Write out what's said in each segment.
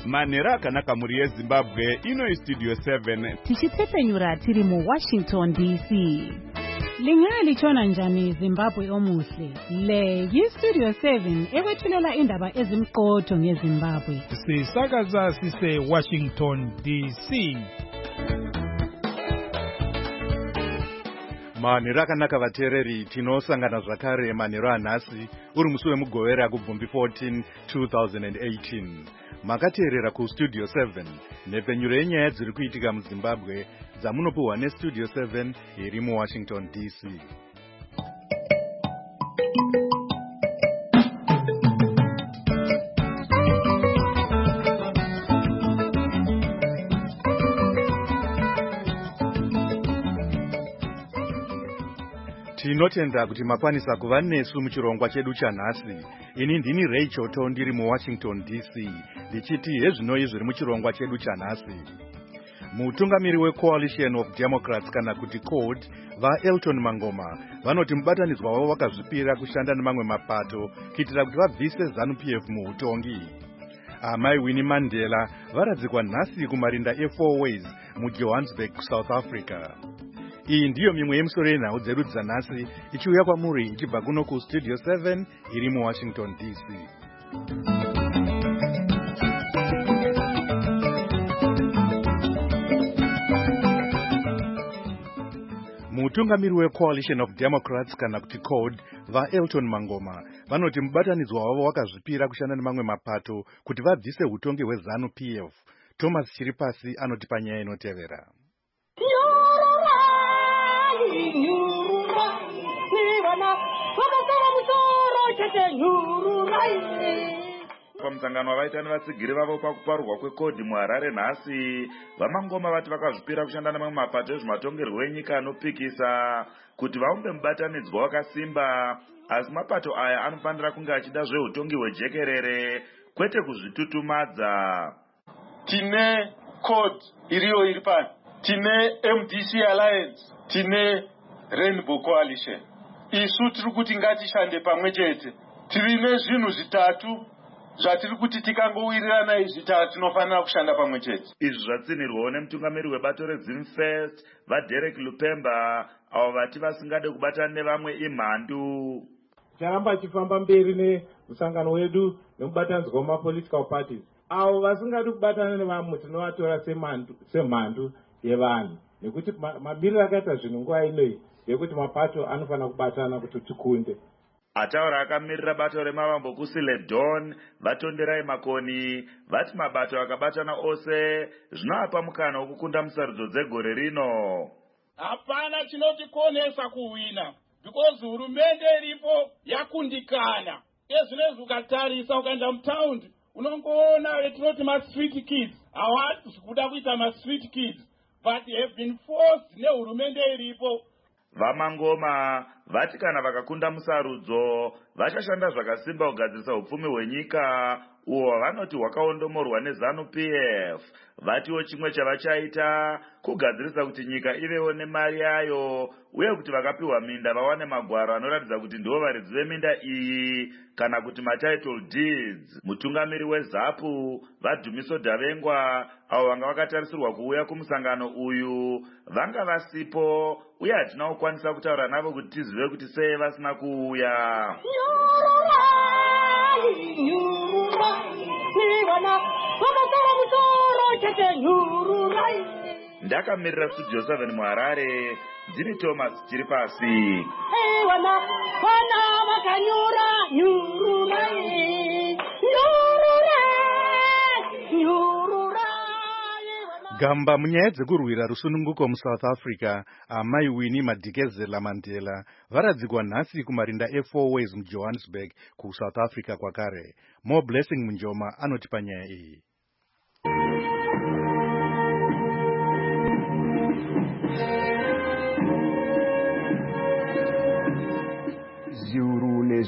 manhero akanaka mhuri yezimbabwe. Ino istudio 7 tichitsepenyura tiri muWashington DC. Lingaya lichona njani Zimbabwe omuhle? Le yistudio 7 ekwethulela indaba ezimqotho ngeZimbabwe. Sisakaza sise Washington DC. manhero akanaka vateereri, tinosangana zvakare manhero anhasi uri musi wemugovera kubvumbi 14 2018. Makateerera kustudio 7 nhepfenyuro yenyaya dziri kuitika muZimbabwe dzamunopiwa nestudio 7 iri muWashington DC. Tinotenda kuti makwanisa kuva nesu muchirongwa chedu chanhasi. Ini ndini Rachel Town ndiri muWashington DC ndichiti hezvinoi zviri muchirongwa chedu chanhasi. Mutungamiri weCoalition of Democrats kana kuti CODE vaElton Mangoma vanoti mubatanidzwa wavo wakazvipira kushanda nemamwe mapato kuitira kuti vabvise ZANU-PF muutongi. Amai Winnie Mandela varadzikwa nhasi kumarinda e4 Ways muJohannesburg, South Africa. Iyi ndiyo mimwe yemisoro yenhau dzedu dzanhasi ichiuya kwamuri ichibva kuno kustudio 7 iri muWashington DC. Mutungamiri weCoalition of Democrats kana kuti CODE vaElton Mangoma vanoti mubatanidzwa wavo wakazvipira kushanda nemamwe mapato kuti vabvise utongi hweZANU-PF. Thomas Chiripasi anoti panyaya inotevera. Pamusangano wavaita nevatsigiri vavo pakuparurwa kweCODE muHarare nhasi, vaMangoma vati vakazvipira kushanda nemamwe mapato ezvematongerwo enyika anopikisa kuti vaumbe mubatanidzwa wakasimba, asi mapato aya anofanira kunge achida zveutongi hwejekerere kwete kuzvitutumadza. Tine CODE iriyo iri pano, tine MDC Alliance, tine Rainbow Coalition. Isu tiri kuti ngatishande pamwe chete. Tiri nezvinhu zvitatu zvatiri kuti tikangowirirana izvitatu tinofanira kushanda pamwe chete. Izvi zvatsinirwawo nemutungamiri webato reZimfest vaDerek Lupemba, avo vati vasingade kubatana nevamwe imhandu. Charamba chifamba mberi nemusangano wedu nemubatanidzwa wemapolitical parties. Avo vasingade kubatana nevamwe tinovatora semhandu yevanhu. Nekuti mabiriro akaita zvinhu nguva inoi yekuti mapato anofanira kubatana kuti tikunde. Ataura akamirira bato remavambo kuSiledon vaTonderai Makoni vati mabato akabatana ose zvinoapa mukana wokukunda musarudzo dzegore rino. Hapana chinotikonesa kuwina because hurumende iripo yakundikana. Ezvinezvi ukatarisa ukaenda mutaundi unongoona vetinoti ma-street kids hawasi kuda kuita ma-street kids but have been forced nehurumende iripo. VaMangoma vati kana vakakunda musarudzo vachashanda zvakasimba kugadzirisa upfumi hwenyika uho vanoti hwakaondomorwa neZANU-PF. Vatiwo chimwe chavachaita kugadzirisa kuti nyika ivewo nemari yayo uye kuti vakapiwa minda vawane magwaro anoratidza kuti ndivo varidzi veminda iyi kana kuti matitle deeds. Mutungamiri weZAPU vaDhumiso Davengwa avo vanga vakatarisirwa kuuya kumusangano uyu vanga vasipo uye hatina kukwanisa kutaura navo kuti tizive kuti sei vasina kuuya. Ndakamirira studio 7 muHarare, ndini Thomas Chiripasi. Gamba munyaya dzekurwira rusununguko muSouth Africa, amai Winnie Madikizela Mandela varadzikwa nhasi kumarinda e4 Ways muJohannesburg kuSouth Africa kwakare. More Blessing Munjoma anoti panyaya iyi. Ziuru nezuru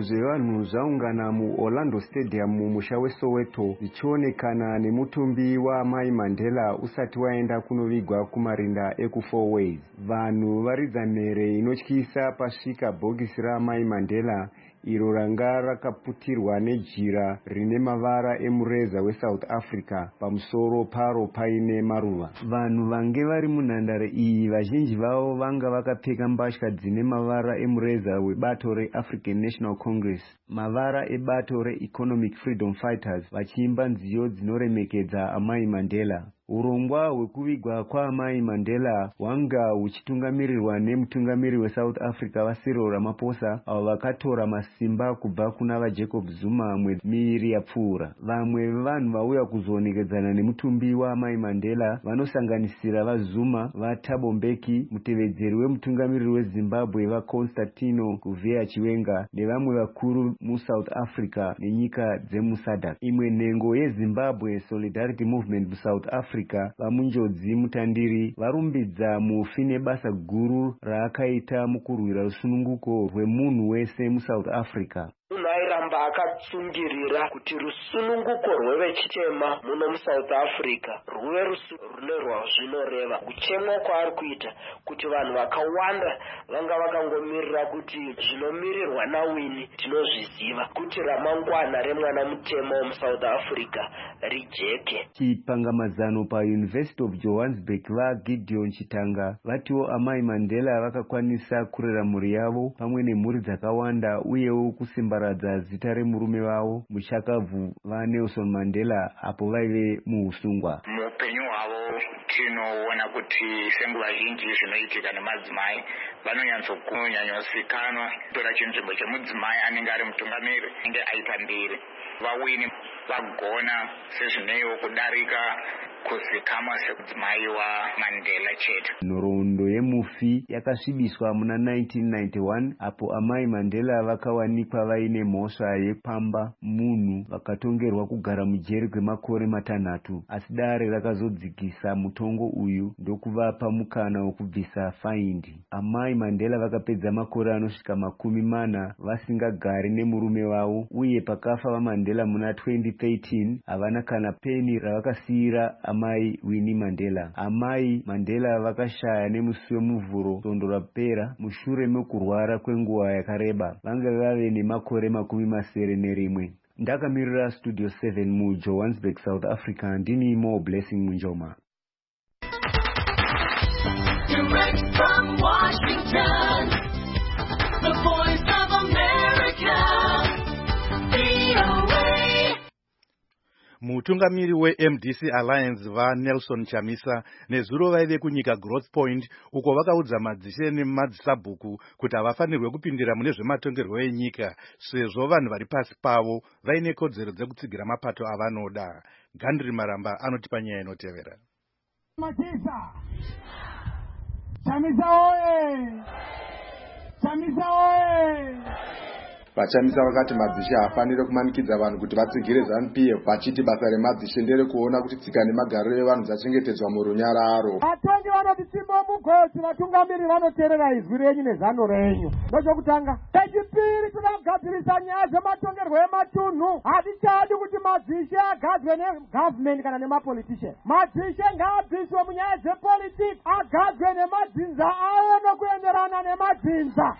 zvevanhu zvaungana muOrlando Stadium mumusha weSoweto zvichionekana nemutumbi waMai Mandela usati waenda kunovigwa kumarinda ekuFour Ways. Vanhu varidza mhere inotyisa pasvika bhokisi raMai Mandela iro ranga rakaputirwa nejira rine mavara emureza weSouth Africa pamusoro paro paine maruva. Vanhu vange vari munhandare iyi vazhinji vavo vanga vakapfeka mbatya dzine mavara emureza webato reAfrican National Congress, mavara ebato reEconomic Freedom Fighters, vachiimba nziyo dzinoremekedza Amai Mandela. Urongwa hwekuvigwa kwaMai Mandela hwanga huchitungamirirwa nemutungamiri weSouth Africa Cyril Ramaphosa, avo vakatora masimba kubva kuna vaJacob Zuma mwedzi miiri yapfuura. Vamwe vevanhu vauya kuzoonekedzana nemutumbi waMai Mandela vanosanganisira vaZuma, vaThabo Mbeki, mutevedzeri wemutungamiriri weZimbabwe vaConstantino Gouvea Chiwenga nevamwe vakuru muSouth Africa nenyika dzemuSADC. Imwe nhengo yeZimbabwe Solidarity Movement muSouth Africa vamunjodzi mutandiri varumbidza mufi nebasa guru raakaita mukurwira rusununguko rwemunhu wese muSouth Africa. Munhu airamba akatsungirira kuti rusununguko rwevechitema muno muSouth Africa rwuve rune rwazvinoreva. Kuchemwa kwaari kuita kuti vanhu vakawanda vanga vakangomirira kuti zvinomirirwa naWinnie tinozviziva kuti ramangwana remwana mutema wemuSouth Africa rijeke. Chipangamazano paUniversity of Johannesburg vaGideon Chitanga vatiwo Amai Mandela vakakwanisa kurera mhuri yavo pamwe nemhuri dzakawanda uyewo kusimbaradza zita remurume wavo muchakabvu vaNelson Mandela apo vaive muusungwa. Muupenyu hwavo tinoona kuti senguva zhinji zvinoitika nemadzimai vanonyanyosikanwa tora chinzvimbo chemudzimai anenge ari mutungamiri anenge aita mbiri. VaWinnie vagona sezvineiwo kudarika kuzikamwa semudzimai waMandela chete. Nhoroondo yemufi yakasvibiswa muna 1991 apo Amai Mandela vakawanikwa vaine mhosva yepamba munhu vakatongerwa kugara mujeri kwemakore 6, asi dare rakazodzikisa mutongo uyu ndokuvapa mukana wokubvisa faindi. Amai Mandela vakapedza makore anosvika 40 vasingagari nemurume wavo, uye pakafa vaMandela muna 2013 havana kana peni ravakasiyira Amai Winnie Mandela. Amai Mandela vakashaya nemusi wemuvhuro sondo rapera mushure mekurwara kwenguva yakareba. Vanga vave nemakore 71. Ndakamirira Studio 7 muJohannesburg, South Africa, ndini Mo Blessing Munjoma. Direct from Washington, the voice of America, VOA. Mutungamiri weMDC Alliance vaNelson Chamisa nezuro vaive kunyika Growth Point uko vakaudza madzishe nemadzisabhuku kuti havafanirwe kupindira mune zvematongerwo enyika sezvo vanhu vari pasi pavo vaine kodzero dzekutsigira mapato avanoda. Gandri Maramba anotipa nyaya inotevera. Chamisa oye! Chamisa oye! Vachamisa vakati madzishe haafanire kumanikidza vanhu kuti vatsigire ZANU-PF, vachiti basa remadzishe nderekuona kuti tsika nemagariro evanhu dzachengetedzwa murunyararo. Vatongi vanoti tsimo mugodzi, vatungamiri vanoteerera izwi renyu nezano renyu. Ndozvokutanga. Chechipiri, toda kugadzirisa nyaya dzematongerwo ematunhu. Hatichadi kuti madzishe agadzwe negovernment kana nemapolitician. Madzishe ngaabviswe munyaya dzepolitiki, agadzwe nemadzinza awo nokuenderana nemadzinza.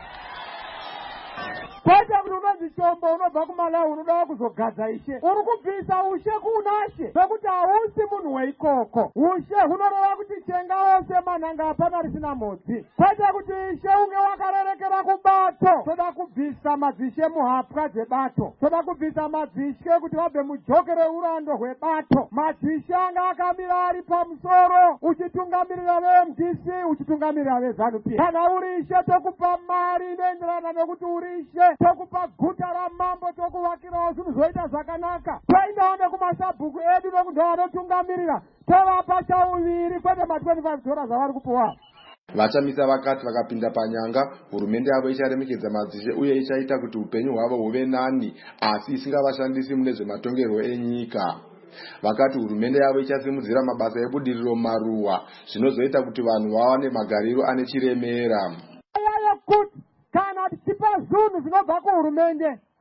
Kwete kuti unonzi chombo unobva kuMalawi unoda kuzogadza ishe. Uri kubvisa ushe kunashe zvekuti hausi munhu weikoko. Ushe hunoreva kuti chenga ose manhanga hapana risina modzi. Kwete kuti ishe unge wakarerekera kubato. Toda kubvisa madzishe muhapwa dzebato. Toda kubvisa madzishe kuti vabve mujokere urando hwebato. Madzishe anga akamira ari pamusoro uchitungamirira veMDC, uchitungamirira veZANU-PF. Kana uri ishe tokupa mari inoenderana nekuti uri ishe, tokupa guta ramambo, tokuvakirawo zvinhu zvoita zvakanaka. Toindawo nekumasabhuku edu nokunhu anotungamirira, tovapa chauviri kwete $25 avari kupuwa. Vachamisa vakati vakapinda panyanga, hurumende yavo icharemekedza madzishe uye ichaita kuti upenyu hwavo huve nani, asi isingavashandisi mune zvematongerwo enyika. Vakati hurumende yavo ichasimudzira mabasa ebudiriro maruwa, zvinozoita kuti vanhu vawane magariro ane chiremera. Kana tichipa zvinhu zvinobva kuhurumende,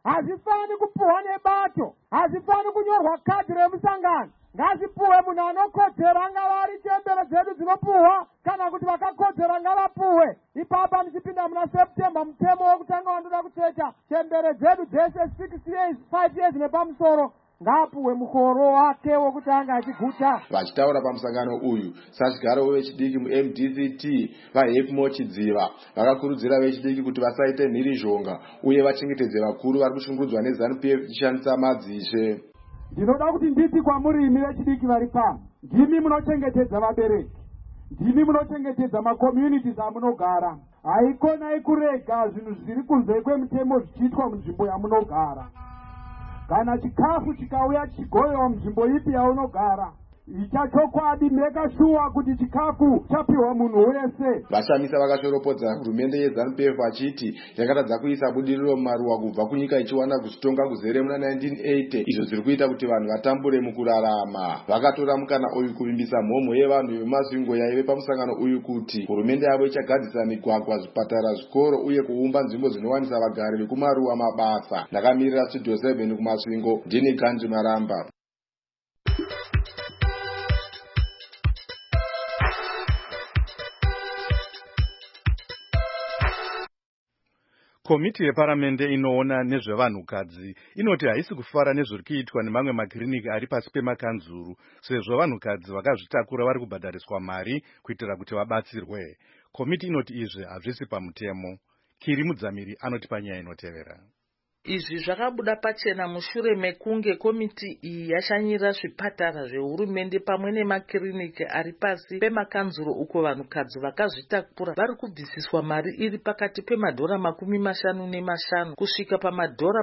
hazifani kupuhwa nebato, hazifani kunyorwa kadhi remusangano. Ngazipuhwe munhu anokodzera, angava ari chembere dzedu dzinopuhwa kana kuti vakakodzera ngavapuhwe. Ipapa muchipinda muna September, mutemo wokutanga wandoda kutseta chembere dzedu dzese 6 years 5 years nepamusoro ngapuhwe mukoro wake wokutanga achiguta. Vachitaura pamusangano uyu, sachigaro wechidiki muMDCT vaHepmo Chidziva vakakurudzira vechidiki kuti vasaite mhirizhonga uye vachengetedze vakuru vari kushungurudzwa neZANU-PF ichishandisa madzishe. Ndinoda kuti nditi kwamuri imi vechidiki vari pano, ndimi munochengetedza vabereki, ndimi munochengetedza makomyunities amunogara. Haikonai kurega zvinhu zviri kunze kwemutemo zvichiitwa munzvimbo yamunogara. Kana chikafu chikauya chichigovewa munzvimbo ipi yaunogara, ichachokwadi meka shuwa kuti chikafu chapiwa munhu wese. Vashamisa vakashoropodza hurumende yeZANU-PF vachiti yakatadza kuisa budiriro mumaruwa kubva kunyika ichiwana kuzvitonga kuzere muna 1980, izvo zviri kuita kuti vanhu vatambure mukurarama. Vakatora mukana uyu kuvimbisa mhomho yevanhu vemasvingo yaive pamusangano uyu kuti hurumende yavo ichagadzisa migwagwa, zvipatara, zvikoro uye kuumba nzvimbo dzinowanisa vagari vekumaruwa mabasa. Ndakamirira Studio 7 kumasvingo, ndini Kanji Maramba. Komiti yeparamende inoona nezvevanhukadzi inoti haisi kufara nezviri kuitwa nemamwe makiriniki ari pasi pemakanzuru, sezvo vanhukadzi vakazvitakura vari kubhadhariswa mari kuitira kuti vabatsirwe. Komiti inoti izvi hazvisi pamutemo. Kiri Mudzamiri anoti panyaya inotevera. Izvi zvakabuda pachena mushure mekunge komiti iyi yashanyira zvipatara zvehurumende pamwe nemakiriniki ari pasi pemakanzuro uko vanhukadzi vakazvitakura vari kubvisiswa mari iri pakati pemadhora 50 kusvika pamadhora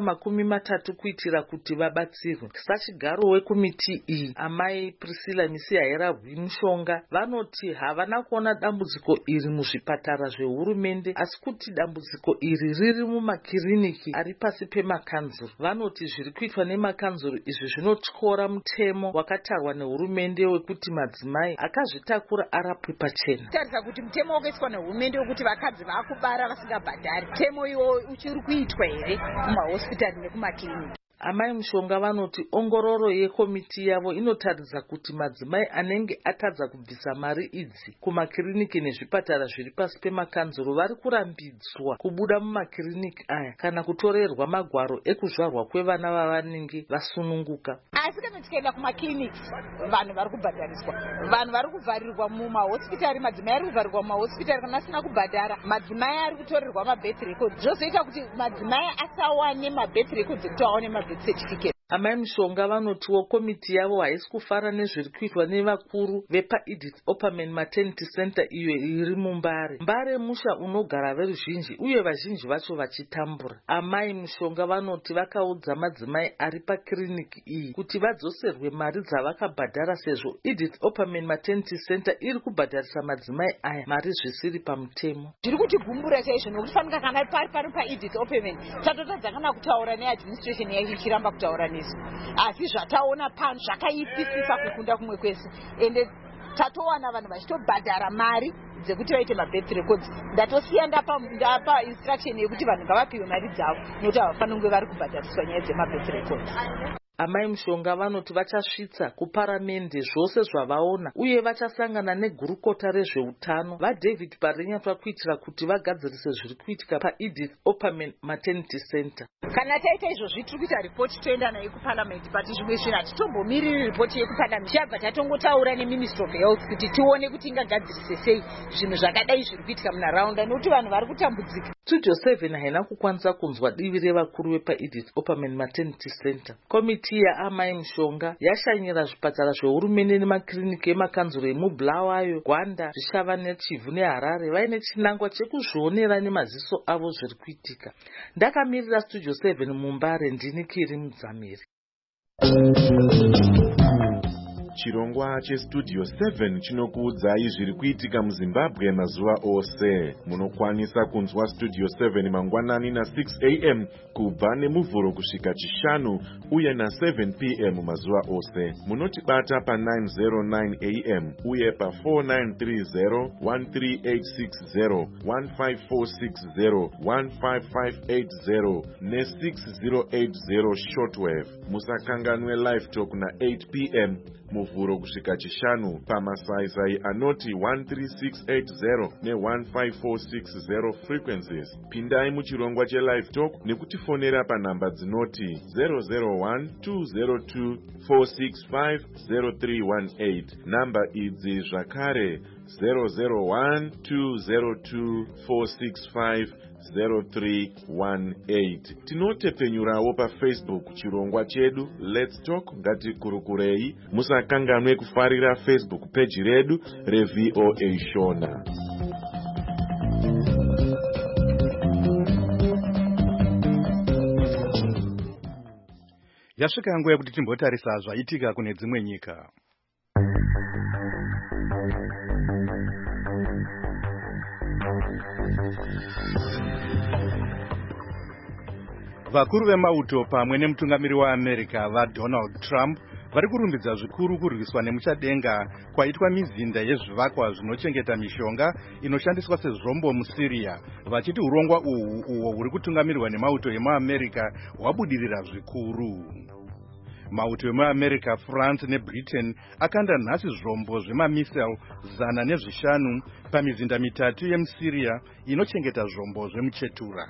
30 kuitira kuti vabatsirwe. Sachigaro wekomiti iyi, amai Priscilla Misihaira Mushonga, vanoti havana kuona dambudziko iri muzvipatara zvehurumende asi kuti dambudziko iri riri mumakiriniki ari pasi pemakanzuro. Vanoti zviri kuitwa nemakanzuro izvi zvinotyora mutemo wakatarwa nehurumende wekuti madzimai akazvitakura arapwe pachena. Tarisa kuti mutemo wakaiswa nehurumende wekuti vakadzi vakubara vasingabhadhari, mutemo iwo uchiri kuitwa here mumahospitari nekumakiriniki? Amai Mushonga vanoti ongororo yekomiti yavo inotaridza kuti madzimai anenge atadza kubvisa mari idzi kumakiriniki nezvipatara zviri pasi pemakanzuro vari kurambidzwa kubuda mumakiriniki aya kana kutorerwa magwaro ekuzvarwa kwevana vavanenge vasununguka. Asi kana tikaenda kumakiriniki, vanhu vari kubhadhariswa, vanhu vari kuvharirwa mumahospitari, madzimai ari kuvharirwa mumahospitari kana asina kubhadhara, madzimai ari kutorerwa mabirth records. Zvozoita kuti madzimai asawane mabirth records ekuti awane mabirth certificate. Amai Mushonga vanotiwo komiti yavo haisi kufara nezviri kuitwa nevakuru vepaEdith Opperman Maternity Center iyo iri muMbare. Mbare musha unogara veruzhinji uye vazhinji vacho vachitambura. Amai Mushonga vanoti vakaudza madzimai ari pakiriniki iyi kuti vadzoserwe mari dzavakabhadhara sezvo Edith Opperman Maternity Center iri kubhadharisa madzimai aya mari zvisiri pamutemo. Zviri kutigumbura chaizvo nokuti fanika kana pari paEdith Opperman tatotadza kana kutaura neadministration yacho ichiramba kutaura nesu. Asi zvataona pano zvakaifisisa kukunda kumwe kwese, ende tatowana vanhu vachitobhadhara mari dzekuti vaite mabirth records. Ndatosiya ndapa instruction yekuti vanhu ngavapiwe mari dzavo nokuti havafani kunge vari kubhadhariswa nyaya dzemabirth records. Amai Mushonga vanoti vachasvitsa kuparamende zvose zvavaona uye vachasangana negurukota rezveutano vaDavid Parenyatwa kuitira kuti vagadzirise zviri kuitika paEdith Opperman Maternity Center. Kana taita izvozvi tiri kuita ripoti toenda nayo kuparliament, but zvimwe zvinhu hatitombomiriri ripoti yekuparliament, chabva tatongotaura neMinistry of Health kuti tione kuti ingagadzirise sei zvinhu zvakadai zviri kuitika munharaunda nokuti vanhu vari kutambudzika. Studio 7 haina kukwanisa kunzwa divi revakuru vepaEdith Opperman Maternity Center. Komiti yaamai Mushonga yashanyira zvipatara zvehurumende nemakiriniki emakanzuro emuBulawayo, Gwanda, Zvishava neChivhu neHarare vaine chinangwa chekuzvionera nemaziso avo zviri kuitika. Ndakamirira Studio 7 muMbare, ndini Kiri Mudzamiri. chirongwa chestudio 7 chinokuudzai zviri kuitika muzimbabwe mazuva ose. Munokwanisa kunzwa studio 7 mangwanani na6 am kubva nemuvhuro kusvika chishanu uye na7 pm mazuva ose. Munotibata pa909 am uye pa4930 13860 15460 15580 ne6080 shortwave. Musakanganwe live talk na8 pm muvhuro kusvika chishanu pamasaisai anoti 13680 ne15460 frequencies. Pindai muchirongwa chelive talk nekutifonera panhamba dzinoti 001 202 465 0318. Namba idzi zvakare 001 202 465 0318. Tinotepenyurawo paFacebook chirongwa chedu Let's Talk Ngatikurukurei. Musakanganwe kufarira Facebook page redu reVOA Shona. Yasvika nguva yekuti timbotarisa zvaitika kune dzimwe nyika. Vakuru vemauto pamwe nemutungamiri waAmerica vaDonald Trump vari kurumbidza zvikuru kurwiswa nemuchadenga kwaitwa mizinda yezvivakwa zvinochengeta mishonga inoshandiswa sezvombo muSyria, vachiti urongwa uho huri kutungamirirwa nemauto emuAmerica hwabudirira zvikuru. Mauto emuAmerica, France neBritain akanda nhasi zvombo zvemamisile 105 pamizinda mitatu yemuSyria inochengeta zvombo zvemuchetura.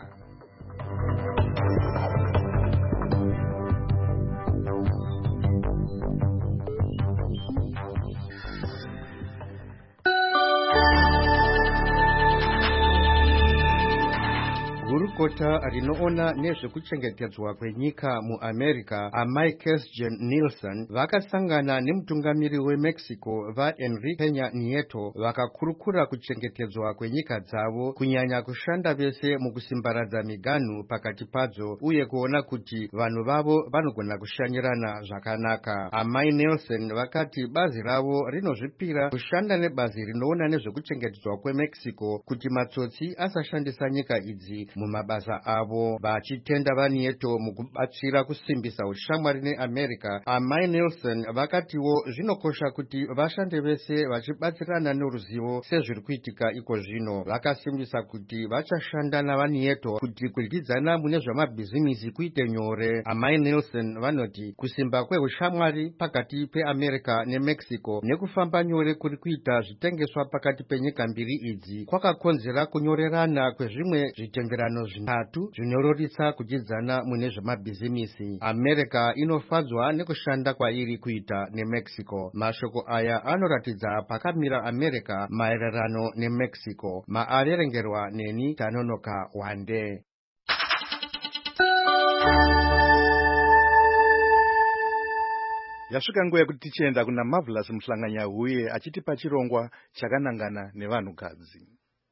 Gurukota rinoona nezvekuchengetedzwa kwenyika muAmerica aMichael Nielsen vakasangana nemutungamiri weMexico vaEnrique Peña Nieto vakakurukura kuchengetedzwa kwenyika dzavo, kunyanya kushanda vese mukusimbaradza miganhu pakati padzo uye kuona kuti vanhu vavo vanogona kushanyirana zvakanaka. Amai Nielsen vakati bazi ravo rinozvipira kushanda nebazi rinoona nezvekuchengetedzwa kweMexico kuti matsotsi asashandisa nyika idzi mumabasa avo. Vachitenda vaNieto mukubatsira kusimbisa ushamwari neAmerica, amai Nielsen vakatiwo zvinokosha kuti vashande vese vachibatsirana neruzivo sezviri kuitika iko zvino. Vakasimbisa kuti vachashanda navaNieto kuti kudyidzana mune zvamabhizimisi kuite nyore. Amai Nielsen vanoti kusimba kweushamwari pakati peAmerica neMexico nekufamba nyore kuri kuita zvitengeswa pakati penyika mbiri idzi kwakakonzera kunyorerana kwezvimwe zvitengerano zvitatu zvinororitsa kudyidzana mune zvamabhizimisi. America inofadzwa nekushanda kwairi kuita neMexico. Mashoko aya anoratidza pakamira America maererano neMexico. Maaverengerwa neni Tanonoka Wande. Yasvika nguva yekuti tichienda kuna Marvelous Muhlanganyahuye achitipa chirongwa chakanangana nevanhukadzi.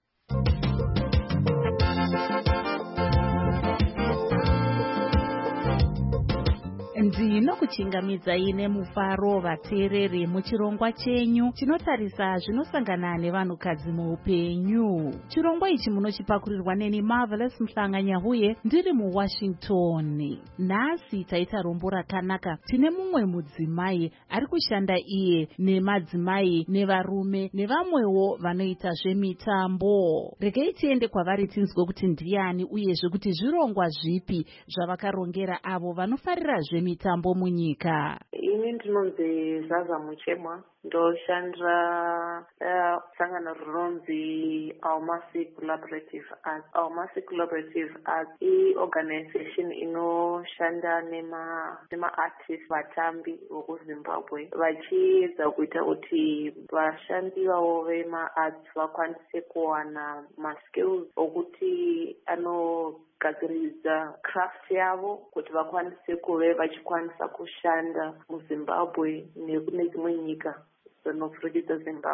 Ndinokuchingamidzai nemufaro vateereri muchirongwa chenyu chinotarisa zvinosangana nevanhukadzi muupenyu. Chirongwa ichi munochipakurirwa neni Marvelous Muhlanganyahuye ndiri muWashington. Nhasi taita rombo rakanaka. Tine mumwe mudzimai ari kushanda iye nemadzimai nevarume nevamwewo vanoita zvemitambo. Regei tiende kwavari tinzwe kuti ndiani uyezve kuti zvirongwa zvipi zvavakarongera avo vanofarira zvemitambo munyika. Ini ndinonzi Zaza Muchemwa, ndoshandira sangano rinonzi Aumasi Collaborative Arts. Aumasi Collaborative Arts iorganization inoshanda nema-artists vatambi vekuZimbabwe vachiedza kuita kuti vashandi vavo vema-arts vakwanise kuwana ma-skills okuti gadziridza craft yavo kuti vakwanise kuve vachikwanisa kushanda muZimbabwe nekune dzimwe nyika dzinofurikidza Zimbabwe.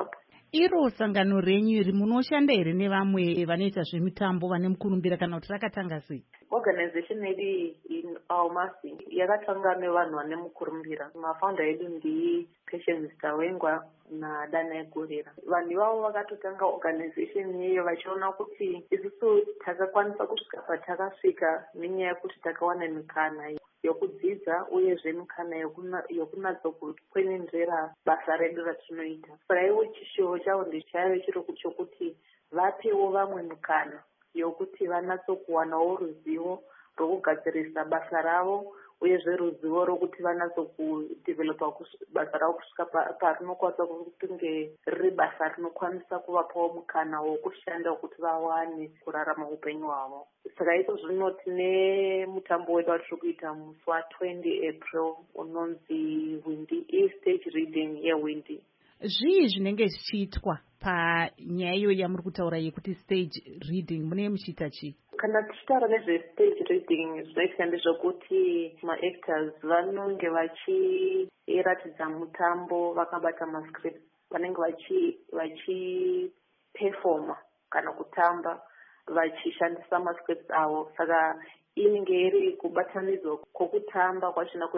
iro sangano renyu iri munoshanda here nevamwe vanoita zvemitambo vane mukurumbira kana kuti rakatanga sei? Organization yedu in Aumasi yakatanga nevanhu vane mukurumbira. Mafounder edu ndi Patience Tawengwa na Dana Egorera. Vanhu ivavo vakatotanga organization iyoyo vachiona kuti isusu takakwanisa kusvika patakasvika nenyaya yekuti takawana mikana yokudzidza uyezve mikana yokunatsokukwenenzvera basa redu ratinoita. Saka iwo chishowo chavo ndechayo chiro chokuti vapewo vamwe mikana yokuti vanatsokuwanawo ruzivo rwokugadzirisa basa ravo uyezve ruzivo rokuti vanatsokudevelopa basa ravo kusvika parinokwanisa kunge riri basa rinokwanisa kuvapawo mukana wokushanda wokuti vawane kurarama upenyu hwavo. Saka iko zvino tine mutambo wedu watiri kuita musi wa20 April unonzi Windy stage reading yeWindy. Zvii zvinenge zvichiitwa panyaya iyo yamuri kutaura yekuti stage reading mune muchiita chii? Kana tichitaura nezvestage reading zvinoitika ndezvokuti maactors vanonge vachiratidza mutambo vakabata mascript, vanenge vachiperforma kana kutamba vachishandisa mascripts avo. Saka inenge iri kubatanidzwa kwokutamba kwachina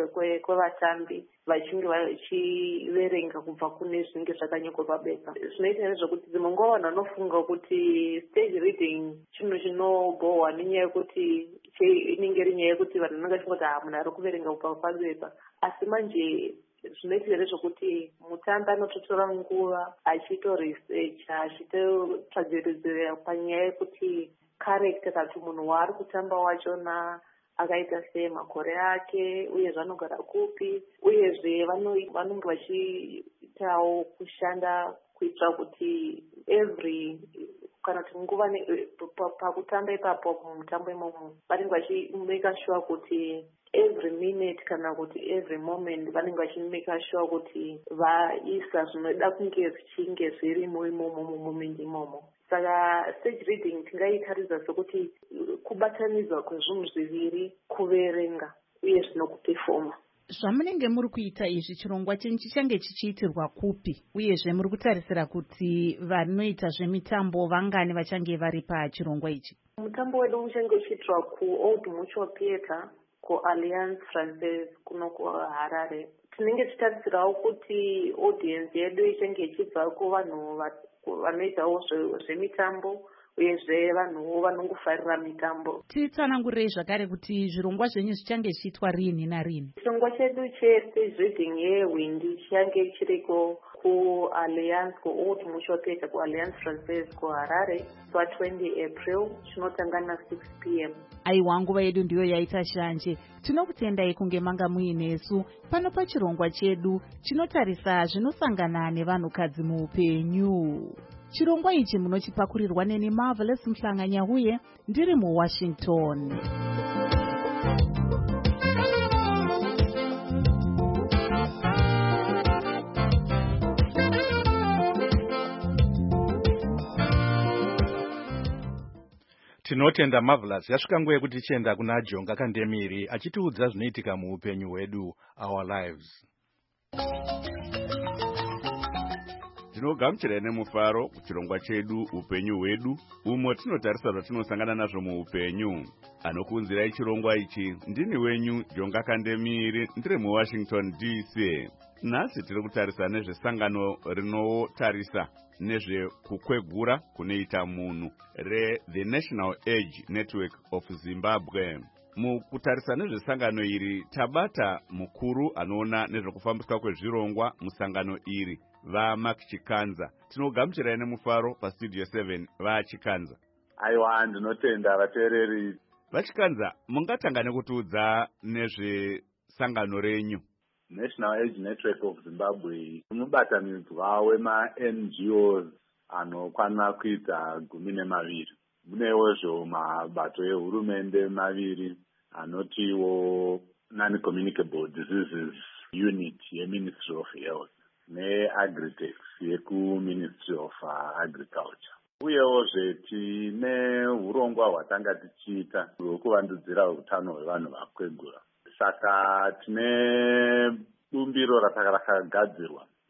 kwevatambi vachinge vachiverenga kubva kune zvinenge zvakanyorwa pabepa. Zvinoita nezvokuti dzimwe nguva vanhu vanofunga kuti stage reading chinhu chinobohwa nenyaya yekuti inenge iri nyaya yekuti vanhu vanenge vachifunga kuti munhu ari kuverenga kubva pabepa, asi manje zvinoitika nezvokuti mutambi anototora nguva achitoresearcha achitotsvagiridzira panyaya yekuti character kuti munhu waari kutamba wachona akaita sei, makore ake, uyezve anogara kupi, uyezve vanenge vachiitawo kushanda kuitira kuti every kana kuti nguva pakutamba ipapo mumutambo imomo vanenge vachimeka sure kuti every minute kana kuti every moment vanenge vachimeka sure kuti vaisa zvinoda kunge zvichinge zvirimo imomo mumoment imomo. Saka stage reading tingaitaridza sokuti kubatanidzwa kwezvinhu zviviri, kuverenga uye zvinokuperforma. Zvamunenge muri kuita izvi chirongwa chenyu chichange chichiitirwa kupi, uyezve muri kutarisira kuti vanoita zvemitambo vangani vachange vari pachirongwa ichi? Mutambo wedu uchange uchiitirwa kuOld Mutual Theatre kuAlliance Française kuno kuHarare. Tinenge tichitarisirawo kuti audience yedu ichange ichibva kuvanhu vanoitawo zvemitambo uyezve vanhuwo vanongofarira mitambo. Titsanangurei zvakare kuti zvirongwa zvenyu zvichange zvichiitwa rini narini? Chirongwa chedu chestage reading yeWindy chichange chiriko kuAlliance kuOld Mutual Theatre kuAlliance Française kuHarare pa20 April chinotanga na6 p.m. Aiwa, nguva yedu ndiyo yaita shanje. Tinokutendai kunge manga muinesu pano pachirongwa chedu chinotarisa zvinosangana nevanhukadzi muupenyu. Chirongwa ichi munochipakurirwa neni Marvelous Mhlanganyahuye ndiri muWashington. Tinotenda Marvelous. Yasvika nguva yekuti tichienda kuna Jonga Kandemiri achitiudza zvinoitika muupenyu hwedu, our lives. Tinogamuchirai nemufaro kuchirongwa chedu upenyu hwedu, umo tinotarisa zvatinosangana nazvo muupenyu. Anokuunzirai chirongwa ichi ndini wenyu Jonga Kandemiri, ndiri muWashington DC. Nhasi tiri kutarisa nezvesangano rinotarisa nezvekukwegura kunoita munhu The National Age Network of Zimbabwe. Mukutarisa nezvesangano iri tabata mukuru anoona nezvekufambiswa kwezvirongwa musangano iri, vaMark Chikanza. Tinogamuchirai nemufaro pastudio 7 vaChikanza. Aiwa, ndinotenda vateereri. VaChikanza, mungatanga nekutiudza nezvesangano renyu? National Age Network of Zimbabwe mubatanidzwa wema-NGOs anokwana kuita 12. Munewozvo mabato ehurumende maviri anotiwo Non-Communicable Diseases Unit yeMinistry of Health neAgritex yekuMinistry of Agriculture. Uyewozve tine urongwa hwatanga tichiita hwekuvandudzira utano hwevanhu vakwegura. Saka tine bumbiro rakagadzirwa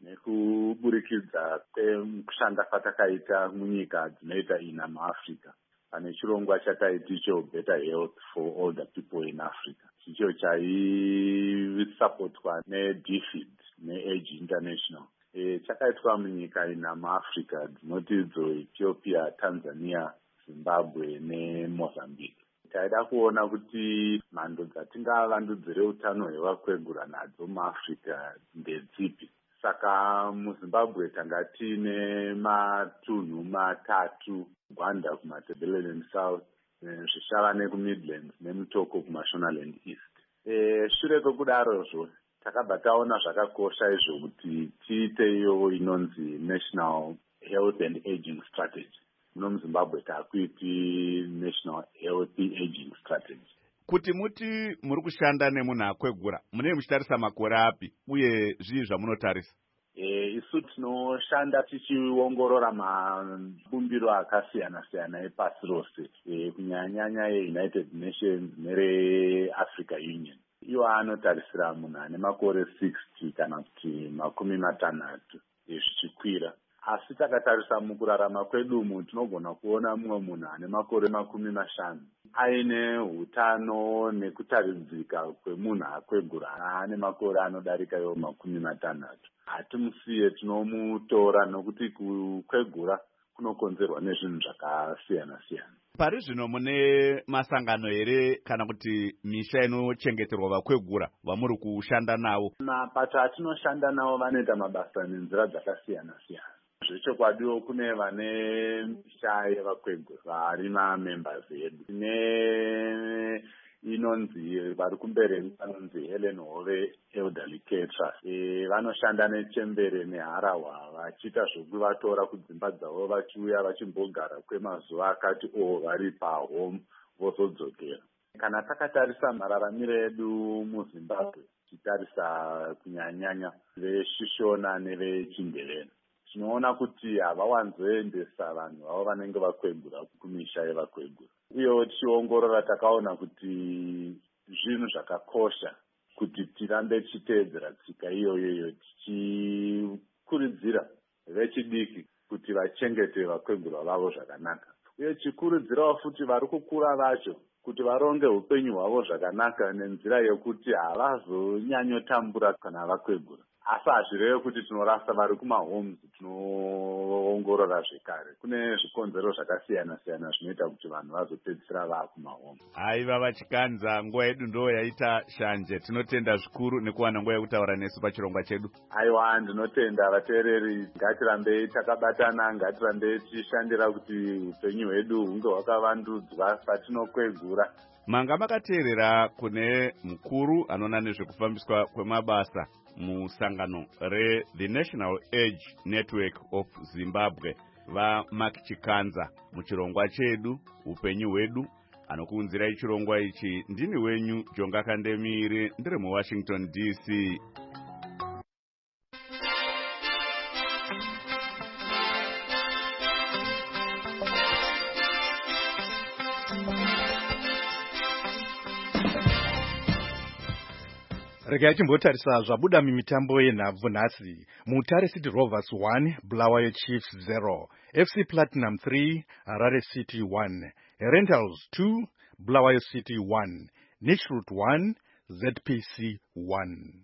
nekuburikidza kwekushanda kwatakaita munyika dzinoita ina muAfrica. Pane chirongwa chataiti icho Better Health for Older People in Africa. Icho chaisapotwa neDFID neAge International. Chakaitwa munyika ina muAfrica dzinoti idzo Ethiopia, Tanzania, Zimbabwe neMozambique. Taida kuona kuti mhando dzatingavandudzire utano hwevakwegura nadzo muAfrica ndedzipi. Saka muZimbabwe tanga tiine matunhu matatu, Gwanda kumatabeleland South, Zvishava nekuMidlands neMutoko kumaShonaland East. Shure kwekudarozvo takabva taona zvakakosha izvo kuti tiite iyo inonzi National Health and Aging Strategy. Muno muZimbabwe taakuiti National Healthy Aging Strategy. Kuti muti muri kushanda nemunhu akwegura, munenge muchitarisa makore api uye zvii zvamunotarisa? Isu tinoshanda tichiongorora mabumbiro akasiyana-siyana epasi rose, kunyanya yeUnited Nations nereAfrica Union. Iwo anotarisira munhu ane makore 60 kana kuti 60 zvichikwira. Asi takatarisa mukurarama kwedu tinogona kuona mumwe munhu ane makore 50 aine hutano nekutaridzika kwemunhu akwegura ane makore anodarika iwo 60. Hatimusiye, tinomutora nokuti kukwegura kunokonzerwa nezvinhu zvakasiyana-siyana. Pari zvino mune masangano here kana kuti misha inochengeterwa vakwegura vamuri kushanda navo? Mapato atinoshanda navo vanoita mabasa nenzira dzakasiyana-siyana. Zvechokwadiwo kune vane misha yevakwegura vari mamembers edu. Inonzi vari kumbere vanonzi Helen Hove Elderly Care Trust. Vanoshanda nechembere neharahwa vachiita zvokuvatora kudzimba dzavo vachiuya vachimbogara kwemazuva akati vari pahome vozodzokera. Kana takatarisa mararamiro edu muZimbabwe, tichitarisa kunyanya veShishona neveChindevere, tinoona kuti havawanzoendesa vanhu vavo vanenge vakwegura kumisha yevakwegura. Uyewo tichiongorora takaona kuti zvinhu zvakakosha kuti tirambe tichiteedzera tsika iyoyo, tichikurudzira vechidiki kuti vachengete vakwegura vavo zvakanaka, uye tichikurudzirawo futi vari kukura vacho kuti varonge upenyu hwavo zvakanaka nenzira yekuti havazonyanyotambura kana vakwegura. Asi hazvirevi kuti tinorasa vari kumahomes, tinoongorora zvekare. Kune zvikonzero zvakasiyana-siyana zvinoita kuti vanhu vazopedzisira vakumahomes. Haiva vachikanza, nguva yedu ndo yaita shanje. Tinotenda zvikuru nekuwana nguva yekutaura nesu pachirongwa chedu. Aiwa, ndinotenda vateereri. Ngatirambei takabatana, ngatirambei tichishandira kuti upenyu hwedu hunge hwakavandudzwa patinokwegura. Manga makateerera kune mukuru anoona nezvekufambiswa kwemabasa musangano re-The National Age Network of Zimbabwe, vaMark Chikanza, muchirongwa chedu upenyu hwedu. Anokuunzirai chirongwa ichi ndini wenyu Jonga Kandemire, ndiri muWashington DC. Regai timbotarisa zvabuda mimitambo yenhabvu nhasi. Mutare City Rovers 1, Bulawayo Chiefs 0, FC Platinum 3, Harare City 1, Rentals 2, Bulawayo City 1, Nishroot 1, ZPC 1.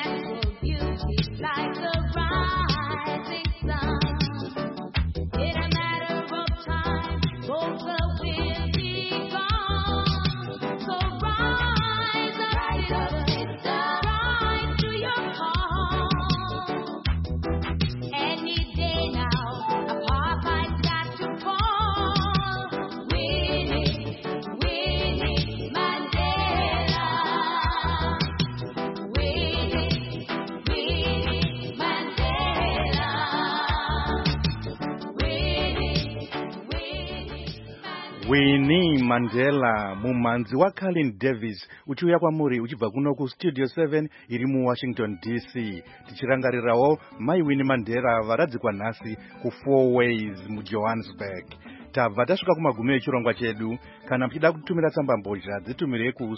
Like the rising sun, it Winnie Mandela, mumanzi wa Colin Davis, uchiuya kwamuri uchibva kuno ku Studio 7 iri mu Washington DC. Tichirangarirawo mai Winnie Mandela varadzikwa nhasi ku Four Ways mu Johannesburg. Tabva tasvika kumagumi echirongwa chedu. Kana mchida kutumira tsamba mbozha dzitumire ku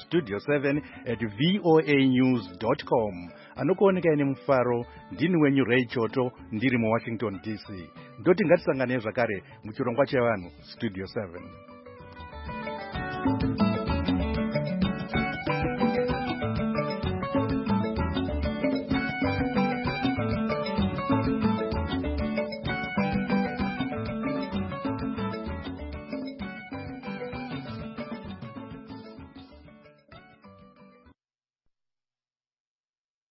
studio7@voanews.com. Anokuoneka ine mufaro, ndini wenyu Ray Choto, ndiri mu Washington DC. Ndoti ngatisangane zvakare muchirongwa chevanhu Studio 7.